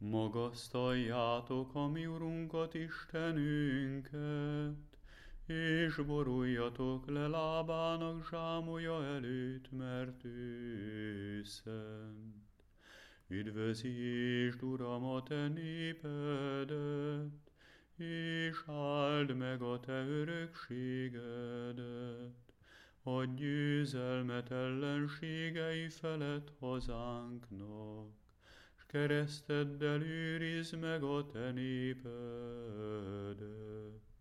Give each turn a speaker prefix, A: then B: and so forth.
A: Magasztaljátok a mi Urunkat, Istenünket, és boruljatok le lábának zsámolja előtt, mert ő szent. Üdvözítsd, Uram, a te népedet, és áld meg a te örökségedet. Adj győzelmet ellenségei felett hazánknak, s kereszteddel őrizd meg a te népedet.